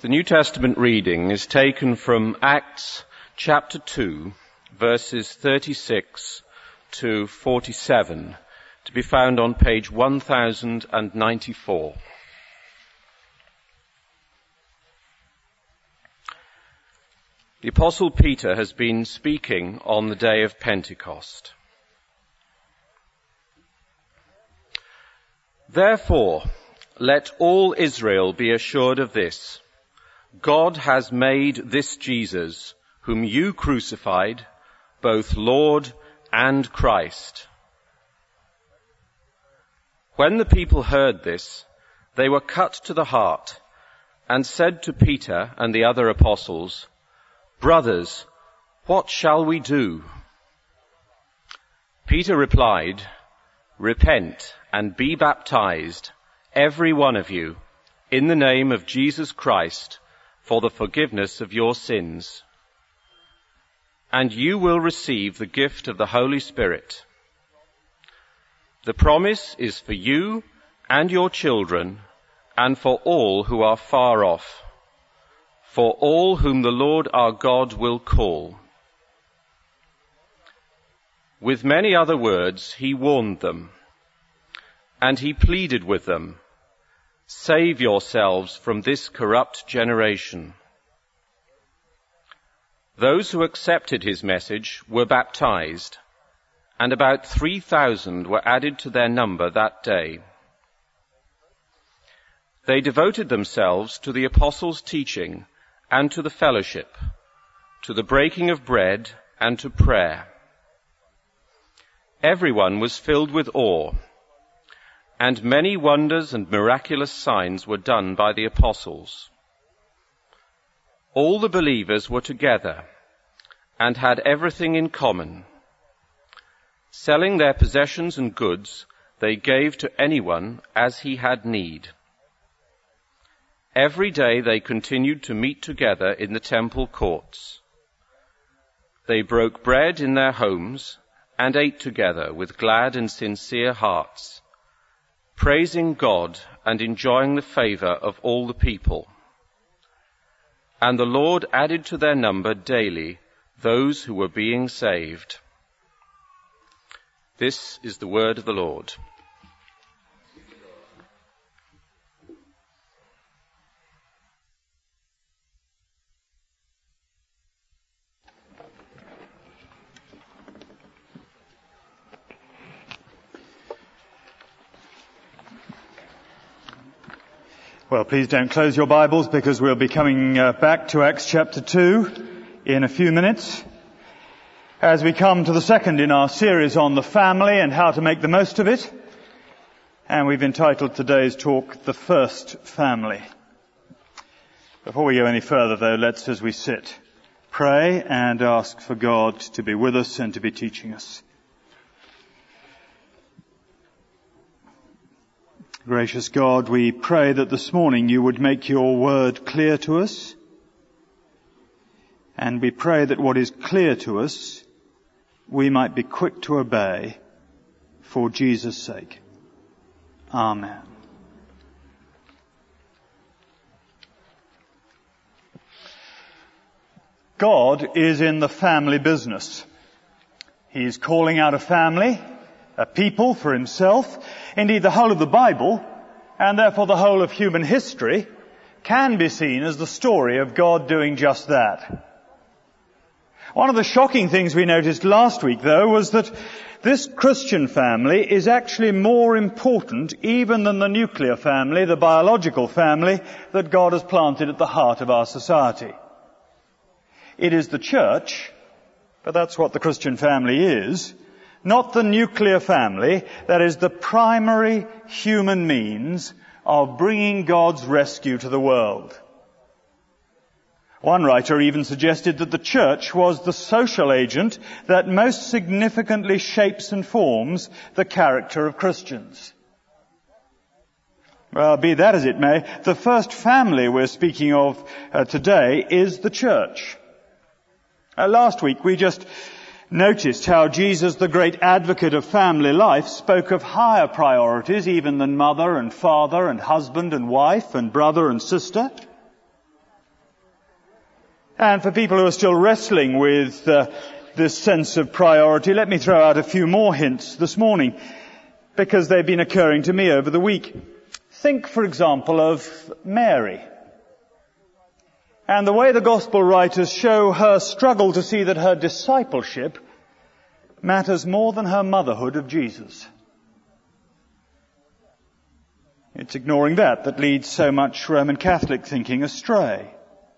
The New Testament reading is taken from Acts chapter 2, verses 36 to 47, to be found on page 1094. The Apostle Peter has been speaking on the day of Pentecost. Therefore, let all Israel be assured of this: God has made this Jesus, whom you crucified, both Lord and Christ. When the people heard this, they were cut to the heart and said to Peter and the other apostles, "Brothers, what shall we do?" Peter replied, "Repent and be baptized, every one of you, in the name of Jesus Christ, for the forgiveness of your sins. And you will receive the gift of the Holy Spirit. The promise is for you and your children, and for all who are far off, for all whom the Lord our God will call." With many other words he warned them, and he pleaded with them, "Save yourselves from this corrupt generation." Those who accepted his message were baptized, and about 3,000 were added to their number that day. They devoted themselves to the apostles' teaching and to the fellowship, to the breaking of bread and to prayer. Everyone was filled with awe, and many wonders and miraculous signs were done by the apostles. All the believers were together and had everything in common. Selling their possessions and goods, they gave to anyone as he had need. Every day they continued to meet together in the temple courts. They broke bread in their homes and ate together with glad and sincere hearts, praising God and enjoying the favor of all the people. And the Lord added to their number daily those who were being saved. This is the word of the Lord. Well, please don't close your Bibles, because we'll be coming back to Acts chapter 2 in a few minutes, as we come to the second in our series on the family and how to make the most of it. And we've entitled today's talk, "The First Family." Before we go any further, though, let's, as we sit, pray and ask for God to be with us and to be teaching us. Gracious God, we pray that this morning you would make your word clear to us. And we pray that what is clear to us, we might be quick to obey for Jesus' sake. Amen. God is in the family business. He is calling out a family, a people for himself. Indeed, the whole of the Bible, and therefore the whole of human history, can be seen as the story of God doing just that. One of the shocking things we noticed last week, though, was that this Christian family is actually more important even than the nuclear family, the biological family that God has planted at the heart of our society. It is the church, but that's what the Christian family is, not the nuclear family, that is the primary human means of bringing God's rescue to the world. One writer even suggested that the church was the social agent that most significantly shapes and forms the character of Christians. Well, be that as it may, the first family we're speaking of today is the church. Last week we just noticed how Jesus, the great advocate of family life, spoke of higher priorities even than mother and father and husband and wife and brother and sister. And for people who are still wrestling with this sense of priority, let me throw out a few more hints this morning, because they've been occurring to me over the week. Think, for example, of Mary, and the way the Gospel writers show her struggle to see that her discipleship matters more than her motherhood of Jesus. It's ignoring that leads so much Roman Catholic thinking astray.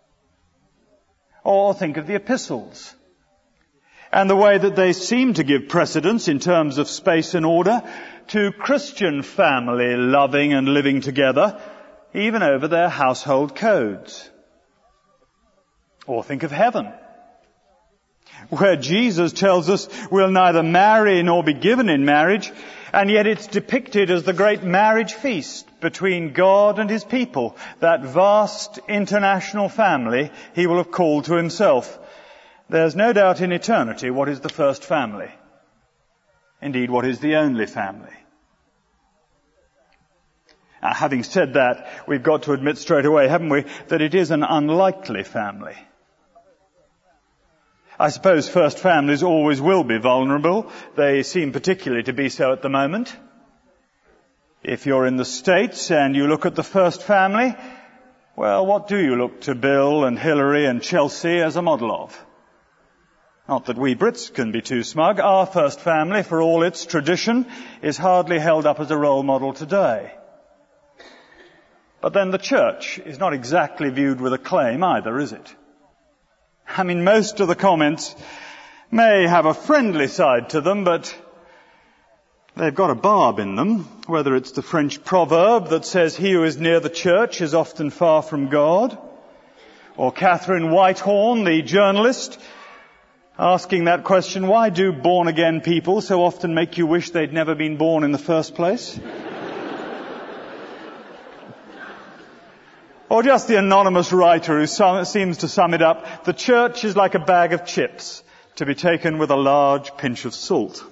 Or think of the epistles, and the way that they seem to give precedence in terms of space and order to Christian family loving and living together, even over their household codes. Or think of heaven, where Jesus tells us we'll neither marry nor be given in marriage, and yet it's depicted as the great marriage feast between God and his people, that vast international family he will have called to himself. There's no doubt in eternity what is the first family. Indeed, what is the only family. Now, having said that, we've got to admit straight away, haven't we, that it is an unlikely family. I suppose first families always will be vulnerable. They seem particularly to be so at the moment. If you're in the States and you look at the first family, well, what do you look to Bill and Hillary and Chelsea as a model of? Not that we Brits can be too smug. Our first family, for all its tradition, is hardly held up as a role model today. But then the church is not exactly viewed with acclaim either, is it? I mean, most of the comments may have a friendly side to them, but they've got a barb in them, whether it's the French proverb that says he who is near the church is often far from God, or Catherine Whitehorn, the journalist, asking that question, why do born-again people so often make you wish they'd never been born in the first place? Or just the anonymous writer who seems to sum it up, the church is like a bag of chips to be taken with a large pinch of salt.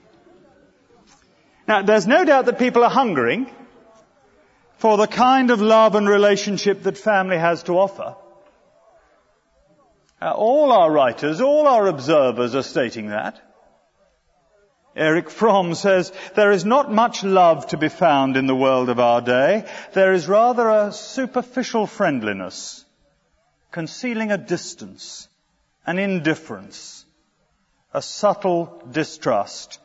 Now, there's no doubt that people are hungering for the kind of love and relationship that family has to offer. All our writers, all our observers are stating that. Erich Fromm says, there is not much love to be found in the world of our day. There is rather a superficial friendliness, concealing a distance, an indifference, a subtle distrust.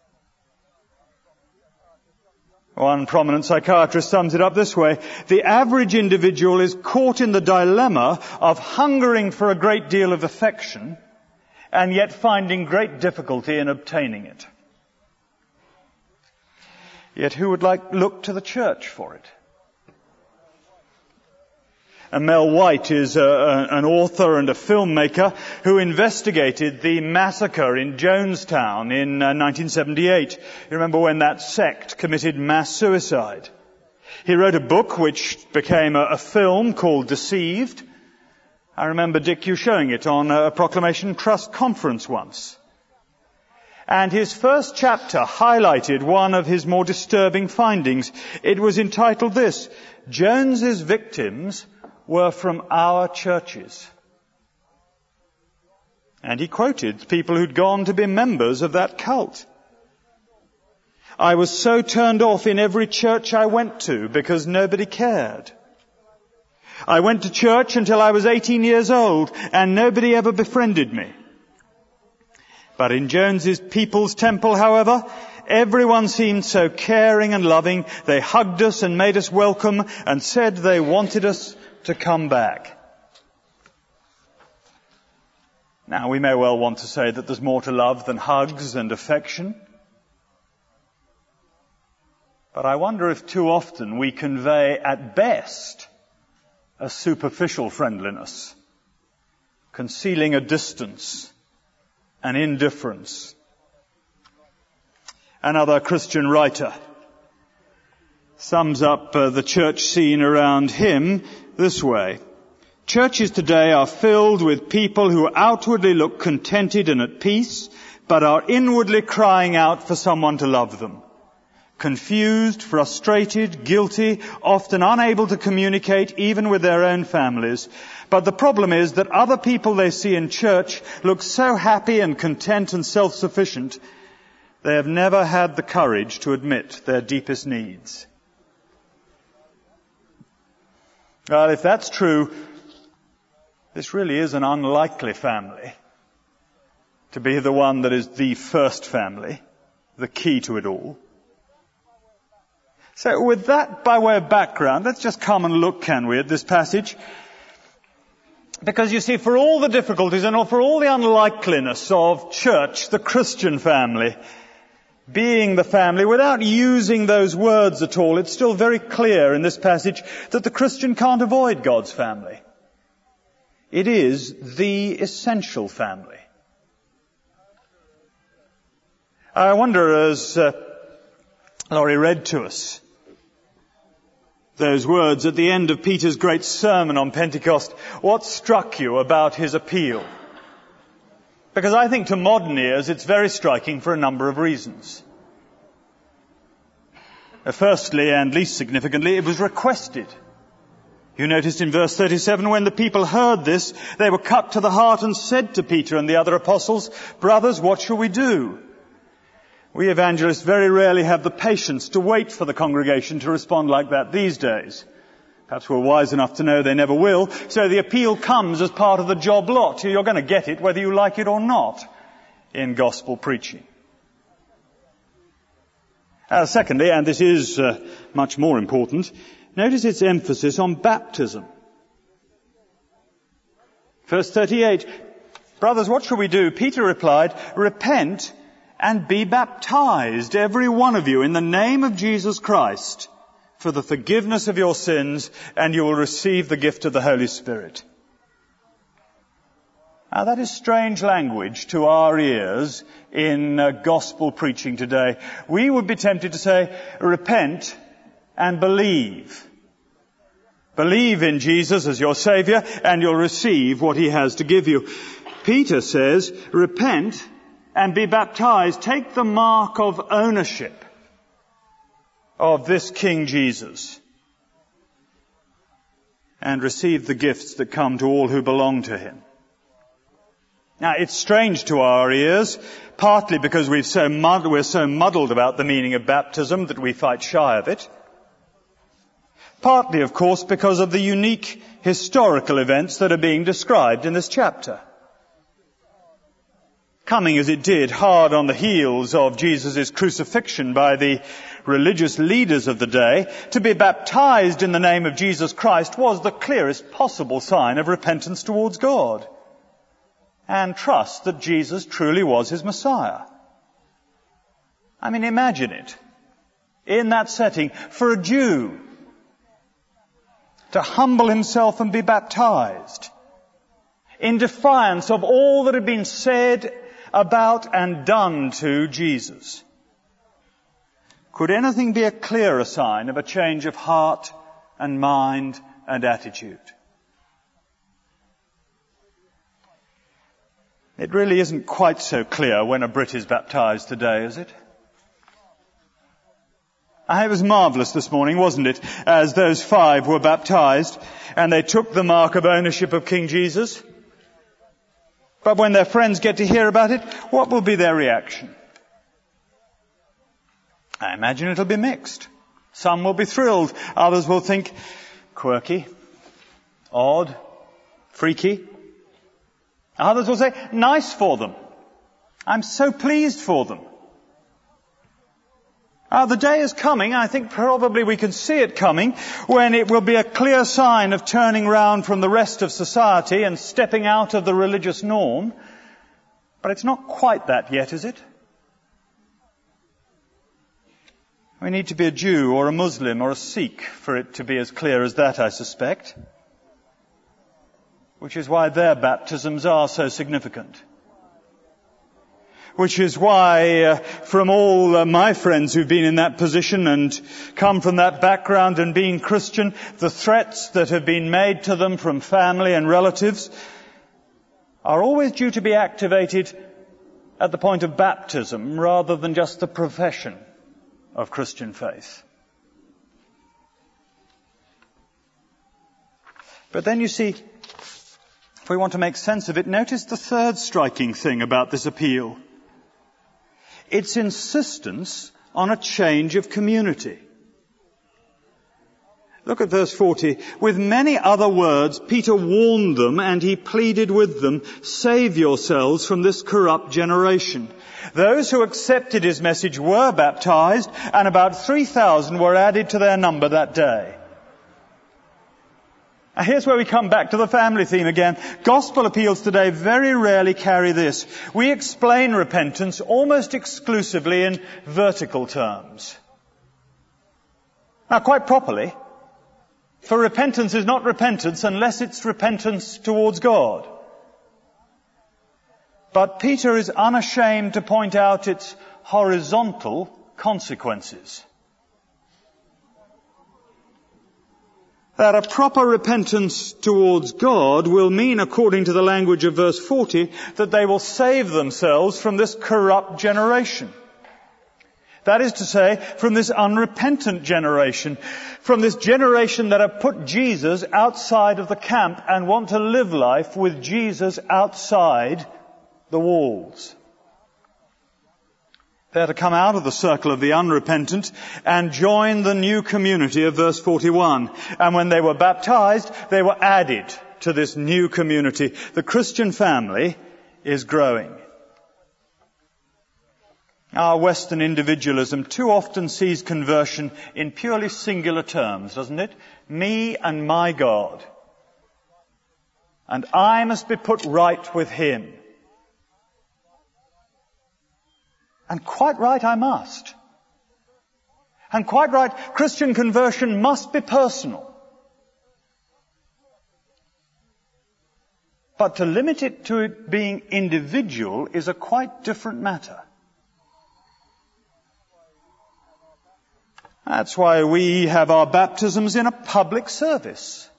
One prominent psychiatrist sums it up this way: the average individual is caught in the dilemma of hungering for a great deal of affection and yet finding great difficulty in obtaining it. Yet who would look to the church for it? And Mel White is an author and a filmmaker who investigated the massacre in Jonestown in 1978. You remember when that sect committed mass suicide? He wrote a book which became a film called Deceived. I remember, Dick, you showing it on a Proclamation Trust conference once. And his first chapter highlighted one of his more disturbing findings. It was entitled this: Jones's victims were from our churches. And he quoted people who'd gone to be members of that cult. I was so turned off in every church I went to because nobody cared. I went to church until I was 18 years old and nobody ever befriended me. But in Jones's People's Temple, however, everyone seemed so caring and loving. They hugged us and made us welcome and said they wanted us to come back. Now, we may well want to say that there's more to love than hugs and affection. But I wonder if too often we convey, at best, a superficial friendliness, concealing a distance, an indifference. Another Christian writer sums up the church scene around him this way: churches today are filled with people who outwardly look contented and at peace, but are inwardly crying out for someone to love them. confused, frustrated, guilty, often unable to communicate even with their own families. But the problem is that other people they see in church look so happy and content and self-sufficient, they have never had the courage to admit their deepest needs. Well, if that's true, this really is an unlikely family to be the one that is the first family, the key to it all. So with that by way of background, let's just come and look, can we, at this passage? Because you see, for all the difficulties and for all the unlikeliness of church, the Christian family, being the family, without using those words at all, it's still very clear in this passage that the Christian can't avoid God's family. It is the essential family. I wonder, as Laurie read to us those words at the end of Peter's great sermon on Pentecost, what struck you about his appeal? Because I think to modern ears it's very striking for a number of reasons. Firstly, and least significantly, it was requested. You noticed in verse 37, when the people heard this, they were cut to the heart and said to Peter and the other apostles, "Brothers, what shall we do?" We evangelists very rarely have the patience to wait for the congregation to respond like that these days. Perhaps we're wise enough to know they never will, so the appeal comes as part of the job lot. You're going to get it whether you like it or not in gospel preaching. Secondly, and this is much more important, notice its emphasis on baptism. Verse 38, "Brothers, what shall we do?" Peter replied, "Repent and be baptized, every one of you, in the name of Jesus Christ, for the forgiveness of your sins, and you will receive the gift of the Holy Spirit." Now that is strange language to our ears in gospel preaching today. We would be tempted to say, repent and believe. Believe in Jesus as your Saviour, and you'll receive what He has to give you. Peter says, repent and be baptized. Take the mark of ownership of this King Jesus and receive the gifts that come to all who belong to Him. Now, it's strange to our ears, partly because we're so muddled about the meaning of baptism that we fight shy of it. Partly, of course, because of the unique historical events that are being described in this chapter. Coming as it did hard on the heels of Jesus' crucifixion by the religious leaders of the day, to be baptized in the name of Jesus Christ was the clearest possible sign of repentance towards God and trust that Jesus truly was His Messiah. I mean, imagine it. In that setting, for a Jew to humble himself and be baptized in defiance of all that had been said about and done to Jesus. Could anything be a clearer sign of a change of heart and mind and attitude? It really isn't quite so clear when a Brit is baptized today, is it? It was marvellous this morning, wasn't it, as those 5 were baptized and they took the mark of ownership of King Jesus. But when their friends get to hear about it, what will be their reaction? I imagine it'll be mixed. Some will be thrilled. Others will think quirky, odd, freaky. Others will say, nice for them. I'm so pleased for them. The day is coming, I think probably we can see it coming, when it will be a clear sign of turning round from the rest of society and stepping out of the religious norm. But it's not quite that yet, is it? We need to be a Jew or a Muslim or a Sikh for it to be as clear as that, I suspect. Which is why their baptisms are so significant. Which is why, from all my friends who've been in that position and come from that background and being Christian, the threats that have been made to them from family and relatives are always due to be activated at the point of baptism rather than just the profession of Christian faith. But then you see, if we want to make sense of it, notice the third striking thing about this appeal. Its insistence on a change of community. Look at verse 40. With many other words, Peter warned them and he pleaded with them, save yourselves from this corrupt generation. Those who accepted his message were baptized, and about 3,000 were added to their number that day. Now here's where we come back to the family theme again. Gospel appeals today very rarely carry this. We explain repentance almost exclusively in vertical terms. Now, quite properly, for repentance is not repentance unless it's repentance towards God. But Peter is unashamed to point out its horizontal consequences. That a proper repentance towards God will mean, according to the language of verse 40, that they will save themselves from this corrupt generation. That is to say, from this unrepentant generation, from this generation that have put Jesus outside of the camp and want to live life with Jesus outside the walls. They are to come out of the circle of the unrepentant and join the new community of verse 41. And when they were baptized, they were added to this new community. The Christian family is growing. Our Western individualism too often sees conversion in purely singular terms, doesn't it? Me and my God. And I must be put right with Him. And quite right I must. And quite right, Christian conversion must be personal. But to limit it to it being individual is a quite different matter. That's why we have our baptisms in a public service.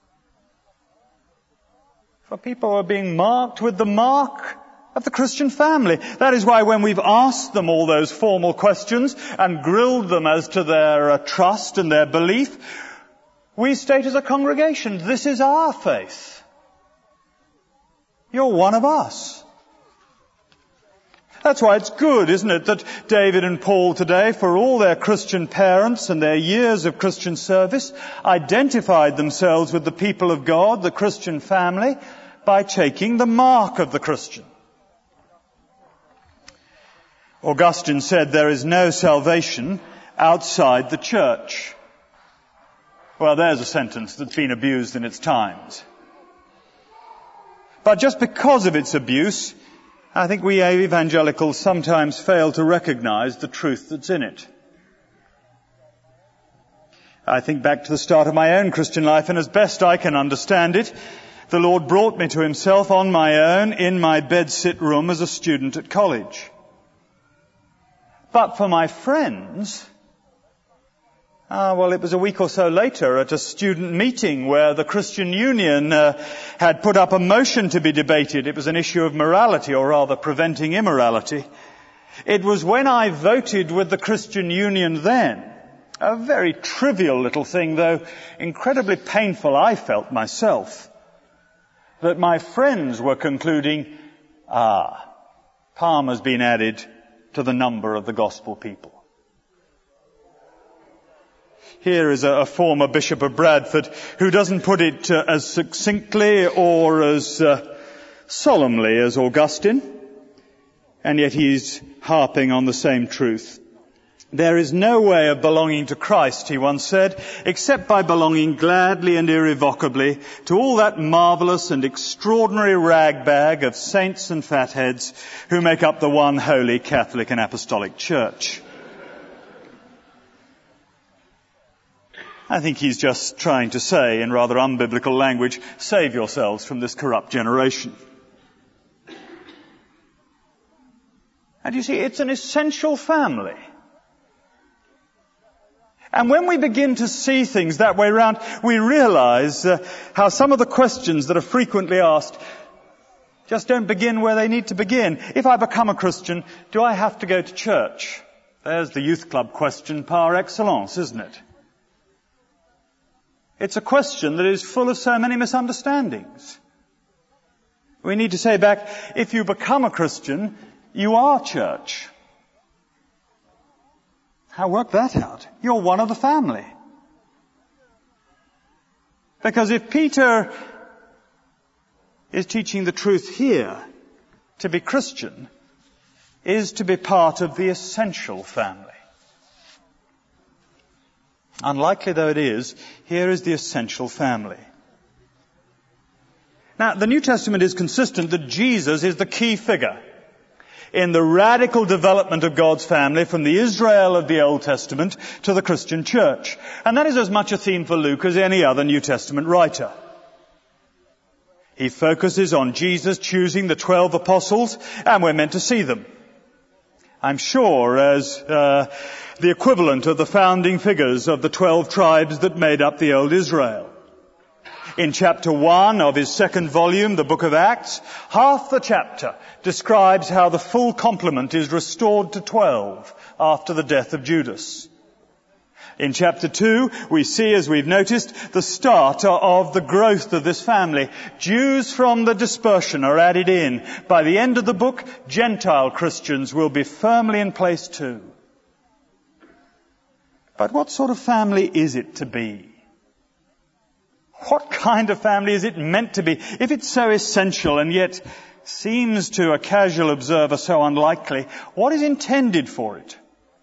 For people who are being marked with the mark of the Christian family. That is why when we've asked them all those formal questions and grilled them as to their trust and their belief, we state as a congregation, this is our faith. You're one of us. That's why it's good, isn't it, that David and Paul today, for all their Christian parents and their years of Christian service, identified themselves with the people of God, the Christian family, by taking the mark of the Christian. Augustine said there is no salvation outside the church. Well, there's a sentence that's been abused in its times. But just because of its abuse, I think we evangelicals sometimes fail to recognize the truth that's in it. I think back to the start of my own Christian life, and as best I can understand it, the Lord brought me to Himself on my own in my bedsit room as a student at college. But for my friends, it was a week or so later at a student meeting where the Christian Union had put up a motion to be debated. It was an issue of morality, or rather preventing immorality. It was when I voted with the Christian Union then, a very trivial little thing, though incredibly painful I felt myself, that my friends were concluding, Palmer's been added to the number of the gospel people. Here is a former Bishop of Bradford who doesn't put it as succinctly or as solemnly as Augustine, and yet he's harping on the same truth. There is no way of belonging to Christ, he once said, except by belonging gladly and irrevocably to all that marvelous and extraordinary ragbag of saints and fatheads who make up the one holy Catholic and Apostolic Church. I think he's just trying to say, in rather unbiblical language, save yourselves from this corrupt generation. And you see, it's an essential family. And when we begin to see things that way round, we realize how some of the questions that are frequently asked just don't begin where they need to begin. If I become a Christian, do I have to go to church? There's the youth club question par excellence, isn't it? It's a question that is full of so many misunderstandings. We need to say back, if you become a Christian, you are church. How work that out? You're one of the family. Because if Peter is teaching the truth here, to be Christian is to be part of the essential family. Unlikely though it is, here is the essential family. Now, the New Testament is consistent that Jesus is the key figure in the radical development of God's family from the Israel of the Old Testament to the Christian church. And that is as much a theme for Luke as any other New Testament writer. He focuses on Jesus choosing the 12 apostles, and we're meant to see them, I'm sure, as the equivalent of the founding figures of the 12 tribes that made up the old Israel. In chapter 1 of his second volume, the book of Acts, half the chapter describes how the full complement is restored to 12 after the death of Judas. In chapter 2, we see, as we've noticed, the start of the growth of this family. Jews from the dispersion are added in. By the end of the book, Gentile Christians will be firmly in place too. But what sort of family is it to be? What kind of family is it meant to be? If it's so essential and yet seems to a casual observer so unlikely, what is intended for it?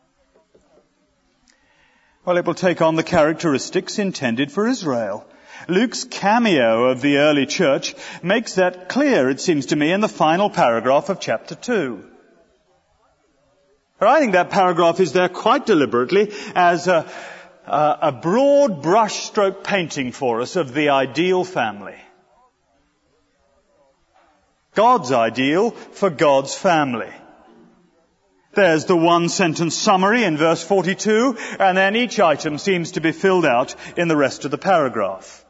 Well, it will take on the characteristics intended for Israel. Luke's cameo of the early church makes that clear, it seems to me, in the final paragraph of chapter 2. But I think that paragraph is there quite deliberately as a broad brushstroke painting for us of the ideal family. God's ideal for God's family. There's the one-sentence summary in verse 42, and then each item seems to be filled out in the rest of the paragraph.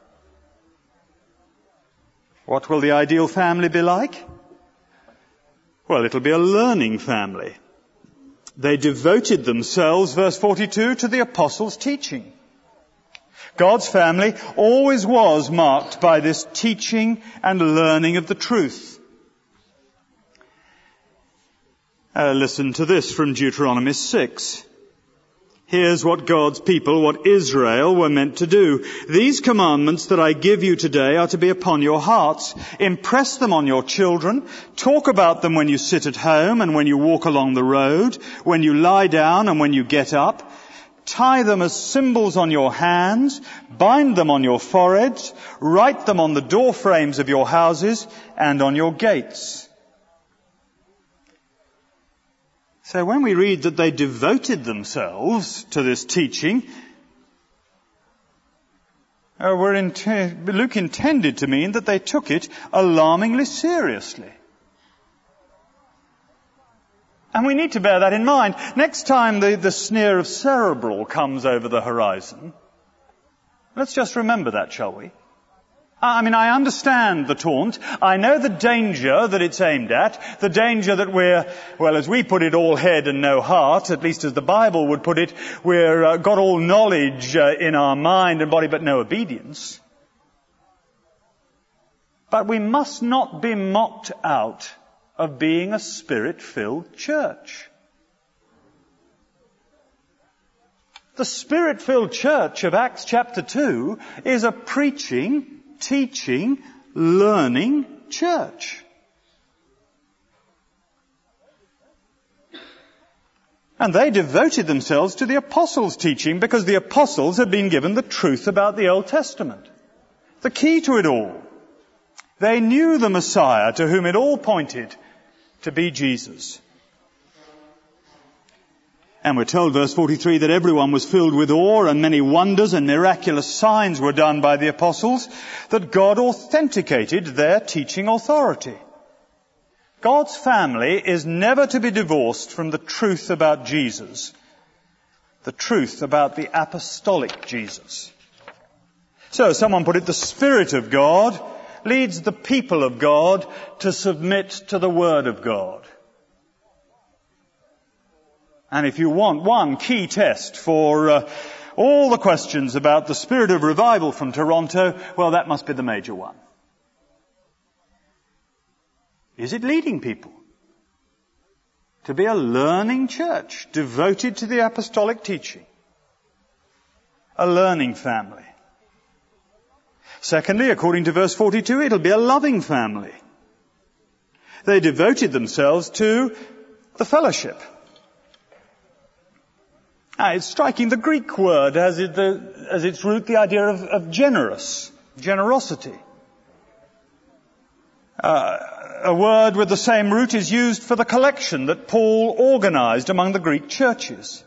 What will the ideal family be like? Well, it'll be a learning family. They devoted themselves, verse 42, to the apostles' teaching. God's family always was marked by this teaching and learning of the truth. Listen to this from Deuteronomy 6. Here's what God's people, what Israel, were meant to do. These commandments that I give you today are to be upon your hearts. Impress them on your children. Talk about them when you sit at home and when you walk along the road, when you lie down and when you get up. Tie them as symbols on your hands. Bind them on your foreheads. Write them on the door frames of your houses and on your gates. So when we read that they devoted themselves to this teaching, Luke intended to mean that they took it alarmingly seriously. And we need to bear that in mind. Next time the sneer of cerebral comes over the horizon, let's just remember that, shall we? I mean, I understand the taunt. I know the danger that it's aimed at. The danger that we're, well, as we put it, all head and no heart, at least as the Bible would put it, we're got all knowledge in our mind and body, but no obedience. But we must not be mocked out of being a Spirit-filled church. The Spirit-filled church of Acts chapter 2 is a preaching, teaching, learning church. And they devoted themselves to the apostles' teaching because the apostles had been given the truth about the Old Testament. The key to it all. They knew the Messiah to whom it all pointed to be Jesus. And we're told, verse 43, that everyone was filled with awe and many wonders and miraculous signs were done by the apostles, that God authenticated their teaching authority. God's family is never to be divorced from the truth about Jesus, the truth about the apostolic Jesus. So, someone put it, the Spirit of God leads the people of God to submit to the Word of God. And if you want one key test for all the questions about the spirit of revival from Toronto, well, that must be the major one. Is it leading people to be a learning church devoted to the apostolic teaching? A learning family. Secondly, according to verse 42, it'll be a loving family. They devoted themselves to the fellowship. It's striking. The Greek word has as its root the idea of generosity. A word with the same root is used for the collection that Paul organized among the Greek churches.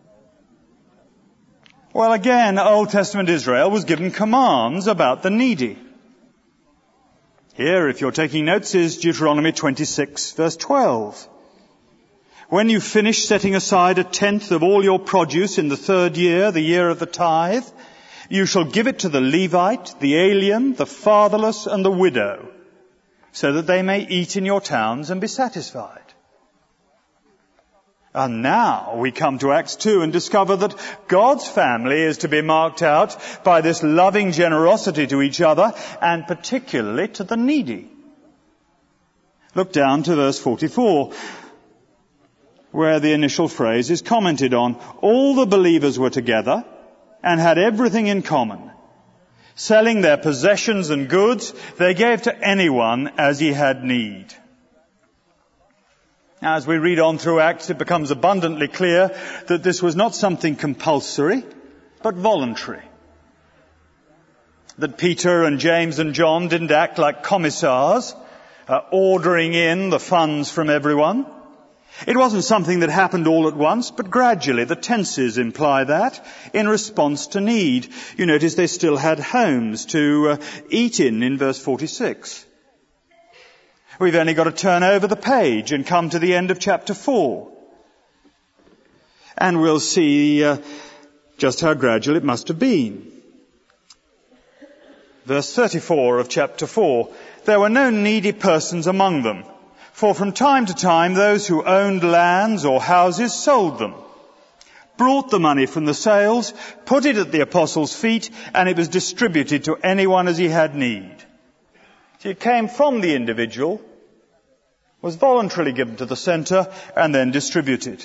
Well, again, Old Testament Israel was given commands about the needy. Here, if you're taking notes, is Deuteronomy 26, verse 12. When you finish setting aside 1/10 of all your produce in the 3rd year, the year of the tithe, you shall give it to the Levite, the alien, the fatherless, and the widow, so that they may eat in your towns and be satisfied. And now we come to Acts 2 and discover that God's family is to be marked out by this loving generosity to each other, and particularly to the needy. Look down to verse 44, where the initial phrase is commented on. All the believers were together and had everything in common. Selling their possessions and goods, they gave to anyone as he had need. Now, as we read on through Acts, it becomes abundantly clear that this was not something compulsory, but voluntary. That Peter and James and John didn't act like commissars, ordering in the funds from everyone. It wasn't something that happened all at once, but gradually. The tenses imply that, in response to need. You notice they still had homes to eat in verse 46. We've only got to turn over the page and come to the end of chapter 4. And we'll see just how gradual it must have been. Verse 34 of chapter 4. There were no needy persons among them, for from time to time those who owned lands or houses sold them, brought the money from the sales, put it at the apostles' feet, and it was distributed to anyone as he had need. See, it came from the individual, was voluntarily given to the centre, and then distributed.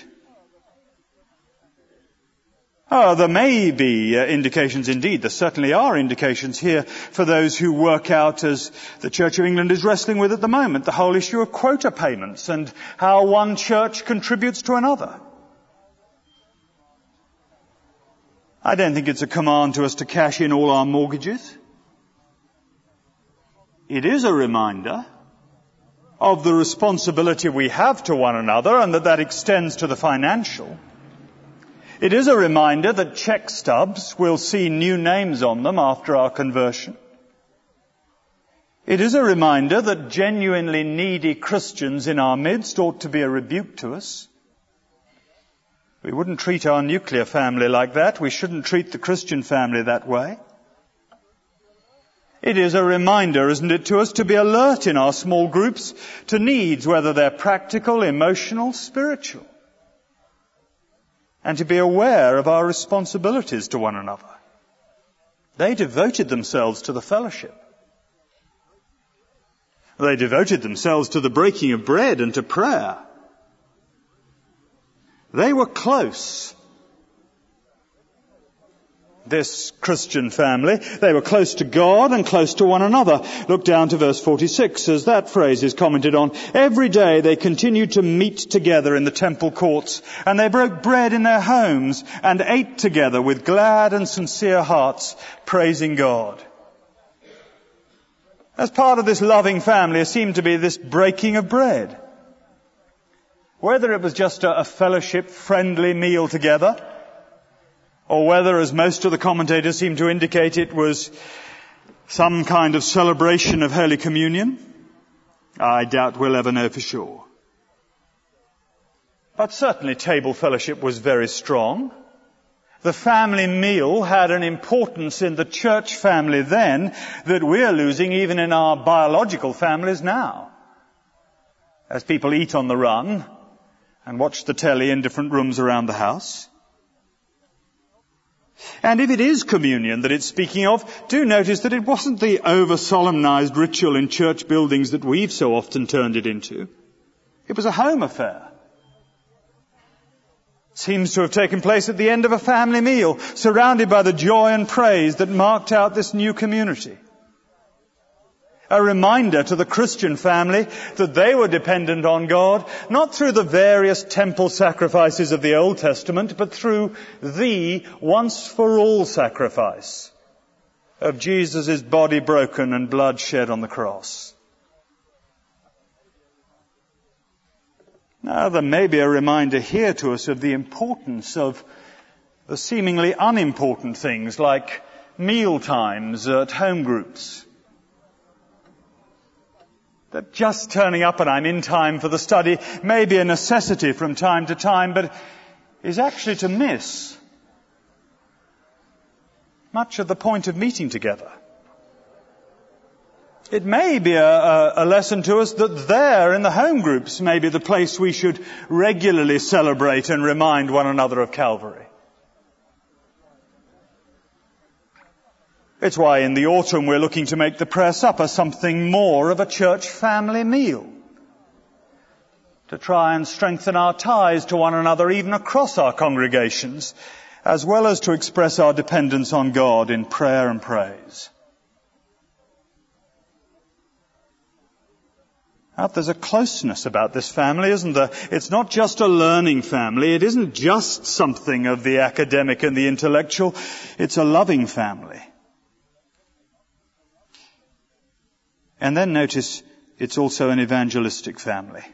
There may be indications indeed, there certainly are indications here for those who work out, as the Church of England is wrestling with at the moment, the whole issue of quota payments and how one church contributes to another. I don't think it's a command to us to cash in all our mortgages. It is a reminder of the responsibility we have to one another, and that extends to the financial. It is a reminder that cheque stubs will see new names on them after our conversion. It is a reminder that genuinely needy Christians in our midst ought to be a rebuke to us. We wouldn't treat our nuclear family like that. We shouldn't treat the Christian family that way. It is a reminder, isn't it, to us to be alert in our small groups to needs, whether they're practical, emotional, spiritual, and to be aware of our responsibilities to one another. They devoted themselves to the fellowship. They devoted themselves to the breaking of bread and to prayer. They were close. This Christian family, they were close to God and close to one another. Look down to verse 46 as that phrase is commented on. Every day they continued to meet together in the temple courts, and they broke bread in their homes and ate together with glad and sincere hearts, praising God. As part of this loving family, there seemed to be this breaking of bread. Whether it was just a fellowship, friendly meal together, or whether, as most of the commentators seem to indicate, it was some kind of celebration of Holy Communion, I doubt we'll ever know for sure. But certainly table fellowship was very strong. The family meal had an importance in the church family then that we're losing even in our biological families now. As people eat on the run, and watch the telly in different rooms around the house. And if it is communion that it's speaking of, do notice that it wasn't the over-solemnized ritual in church buildings that we've so often turned it into. It was a home affair. It seems to have taken place at the end of a family meal, surrounded by the joy and praise that marked out this new community. A reminder to the Christian family that they were dependent on God, not through the various temple sacrifices of the Old Testament, but through the once-for-all sacrifice of Jesus' body broken and blood shed on the cross. Now, there may be a reminder here to us of the importance of the seemingly unimportant things like meal times at home groups. That just turning up and I'm in time for the study may be a necessity from time to time, but is actually to miss much of the point of meeting together. It may be a lesson to us that there in the home groups may be the place we should regularly celebrate and remind one another of Calvary. It's why in the autumn we're looking to make the prayer supper something more of a church family meal. To try and strengthen our ties to one another even across our congregations, as well as to express our dependence on God in prayer and praise. Now, there's a closeness about this family, isn't there? It's not just a learning family. It isn't just something of the academic and the intellectual. It's a loving family. And then notice it's also an evangelistic family.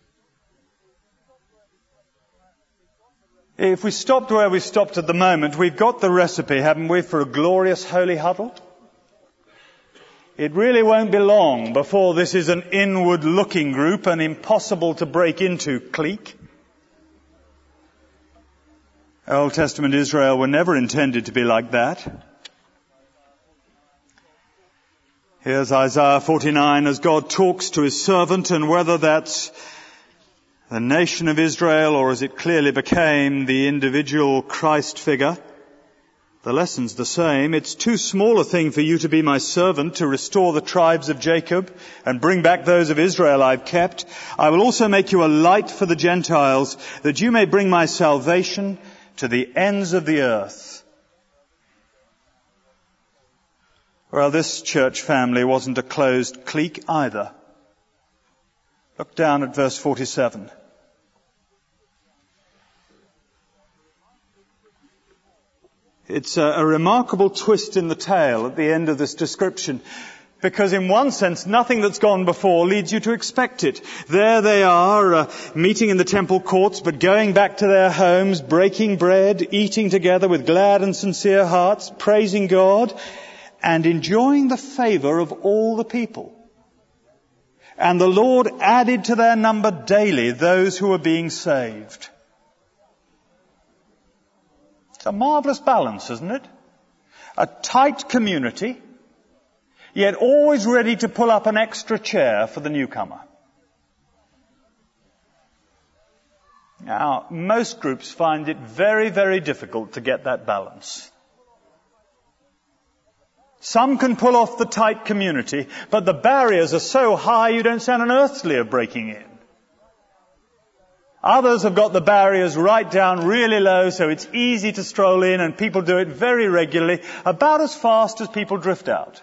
If we stopped where we stopped at the moment, we've got the recipe, haven't we, for a glorious holy huddle? It really won't be long before this is an inward-looking group, an impossible-to-break-into clique. Old Testament Israel were never intended to be like that. Here's Isaiah 49 as God talks to his servant, and whether that's the nation of Israel or as it clearly became the individual Christ figure, the lesson's the same. It's too small a thing for you to be my servant, to restore the tribes of Jacob and bring back those of Israel I've kept. I will also make you a light for the Gentiles, that you may bring my salvation to the ends of the earth. Well, this church family wasn't a closed clique either. Look down at verse 47. It's a remarkable twist in the tale at the end of this description, because in one sense, nothing that's gone before leads you to expect it. There they are, meeting in the temple courts, but going back to their homes, breaking bread, eating together with glad and sincere hearts, praising God, and enjoying the favor of all the people. And the Lord added to their number daily those who were being saved. It's a marvelous balance, isn't it? A tight community, yet always ready to pull up an extra chair for the newcomer. Now, most groups find it very, very difficult to get that balance. Some can pull off the tight community, but the barriers are so high you don't stand an earthly of breaking in. Others have got the barriers right down really low, so it's easy to stroll in, and people do it very regularly, about as fast as people drift out.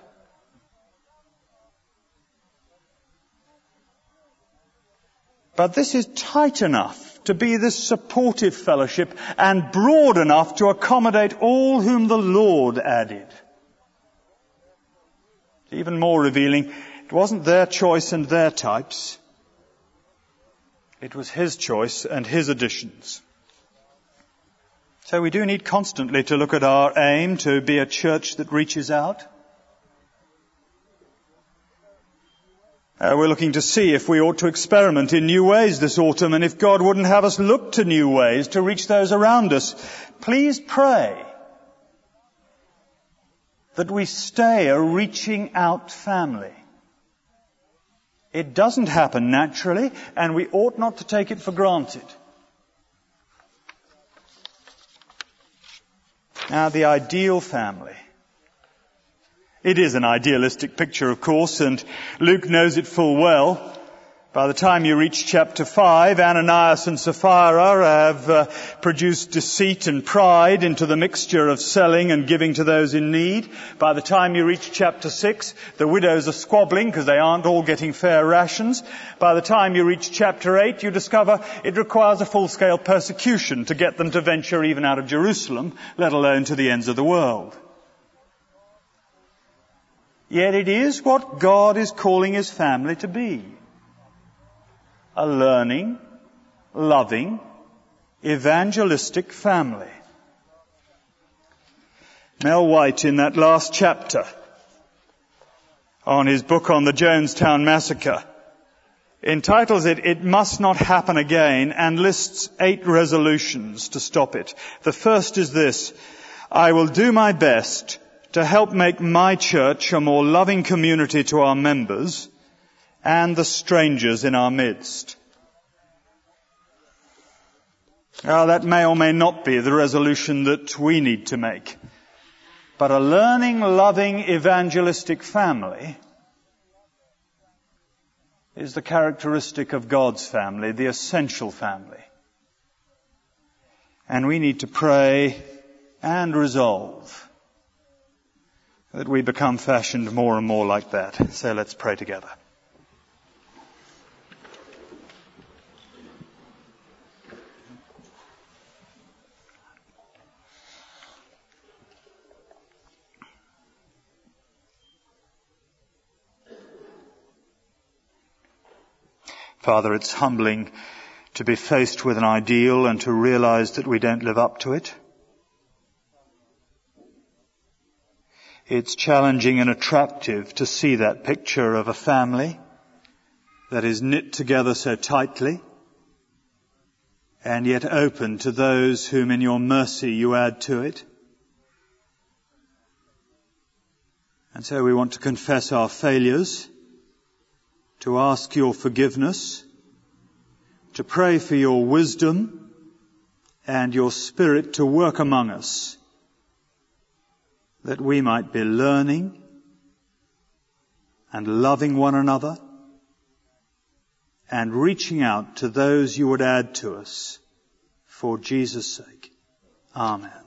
But this is tight enough to be this supportive fellowship, and broad enough to accommodate all whom the Lord added. Even more revealing, it wasn't their choice and their types. It was his choice and his additions. So we do need constantly to look at our aim to be a church that reaches out. We're looking to see if we ought to experiment in new ways this autumn, and if God wouldn't have us look to new ways to reach those around us. Please pray that we stay a reaching out family. It doesn't happen naturally, and we ought not to take it for granted. Now, the ideal family. It is an idealistic picture, of course, and Luke knows it full well. By the time you reach chapter 5, Ananias and Sapphira have produced deceit and pride into the mixture of selling and giving to those in need. By the time you reach chapter 6, the widows are squabbling because they aren't all getting fair rations. By the time you reach chapter 8, you discover it requires a full-scale persecution to get them to venture even out of Jerusalem, let alone to the ends of the world. Yet it is what God is calling His family to be. A learning, loving, evangelistic family. Mel White, in that last chapter on his book on the Jonestown Massacre, entitles it, "It Must Not Happen Again," and lists 8 resolutions to stop it. The first is this: I will do my best to help make my church a more loving community to our members and the strangers in our midst. Now, that may or may not be the resolution that we need to make. But a learning, loving, evangelistic family is the characteristic of God's family, the essential family. And we need to pray and resolve that we become fashioned more and more like that. So let's pray together. Father, it's humbling to be faced with an ideal and to realize that we don't live up to it. It's challenging and attractive to see that picture of a family that is knit together so tightly and yet open to those whom in your mercy you add to it. And so we want to confess our failures, to ask your forgiveness, to pray for your wisdom and your Spirit to work among us, that we might be learning and loving one another and reaching out to those you would add to us for Jesus' sake. Amen.